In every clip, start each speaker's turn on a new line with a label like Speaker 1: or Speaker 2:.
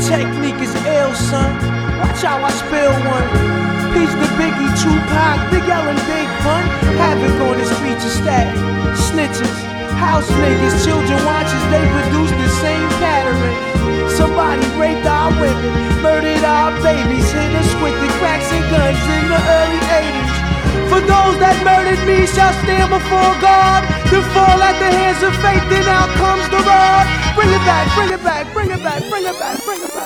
Speaker 1: technique is ill, son. Watch how I spill one. Peace to Biggie, Tupac, Big L and Big Pun. Havoc on the streets of static. Snitches, house niggas, children watchers, they produce the same pattern. Somebody raped our women, murdered our babies, hit us with the cracks and guns in the early 80s. For those that murdered me shall stand before God, to fall at the hands of fate, then out comes the rod. Bring it back, bring it back, bring it back, bring it back, bring it back.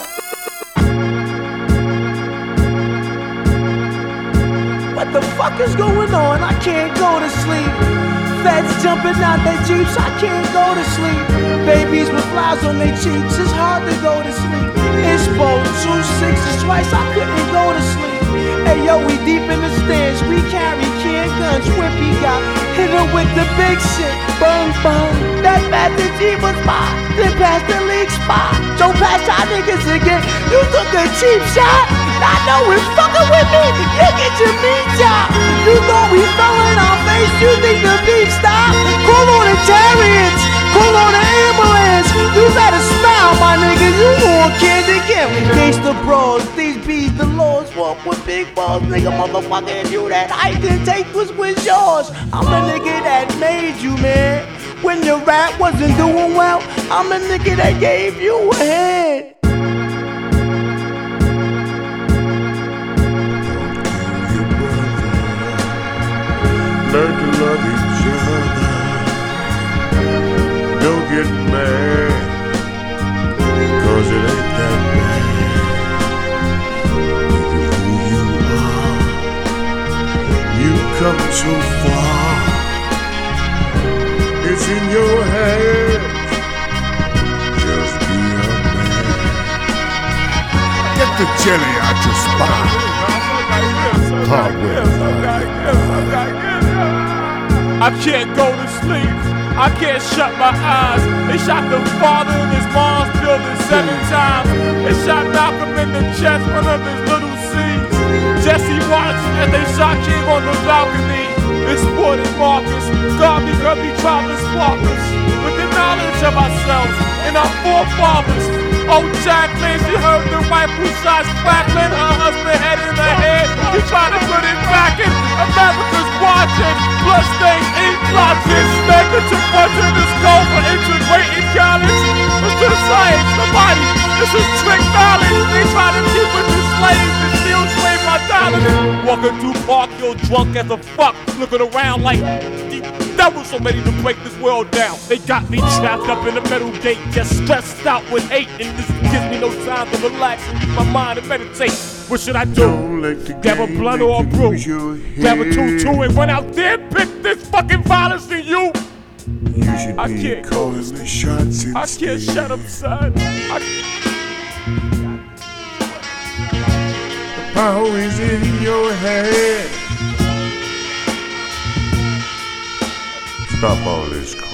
Speaker 1: What the fuck is going on? I can't go to sleep. Feds jumping out their jeeps, I can't go to sleep. Babies with flowers on their cheeks, it's hard to go to sleep. Inspo, 2 6s twice, I couldn't go to sleep. Hey yo, we deep in the stands, we carry can guns. Whippy got hit her with the big shit. Bung bung, that Master G was mine. Then pass the league spot. Don't pass y'all niggas again. You took a cheap shot. Not knowing fucking with me, you get your meat out. You thought we fell in our face, you think the beef stopped? Call on the chariots, call on the ambulance. You better smile, my nigga, you more kid than Kim. Gangsta bros, these bees, the laws walk with big balls. Nigga, motherfucker, if you that I can take was yours. I'm the nigga that made you, man. When your rap wasn't doing well, I'm the nigga that gave you a hand.
Speaker 2: Learn to love each other. Don't get mad, cause it ain't that bad. Look at who you are. You've come so far. It's in your hands. Just be a man. Get the jelly out your spine. Hardware.
Speaker 3: I can't go to sleep, I can't shut my eyes. They shot the father in his mom's building 7 times. They shot Malcolm in the chest, one of his little C's. Jesse watched as they shot King on the balcony. Exported Marcus, Garvey tried to spark us with the knowledge of ourselves and our forefathers. Oh, Jacqueline, she heard the rifle shots crackling. Her husband head in the head. He tried to put it back in. America's watching. Bloodstains, ink blotches. Making too much in the skull for integrating college. It's just science, somebody. This is trick knowledge. They try to keep us as slaves and still slave my dollars. Walking through Park Hill drunk as a fuck. Looking around like there was so many to break this world down. They got me trapped up in a metal gate, just stressed out with hate, and this gives me no time to relax and use my mind and meditate. What should I do? Grab a blunt or a brew? Grab a 2-2 and run out there and pick this fucking violence in you?
Speaker 2: You should be calling the shots instead.
Speaker 3: I can't shut up, son.
Speaker 2: The power is in your head. Stop all this crap.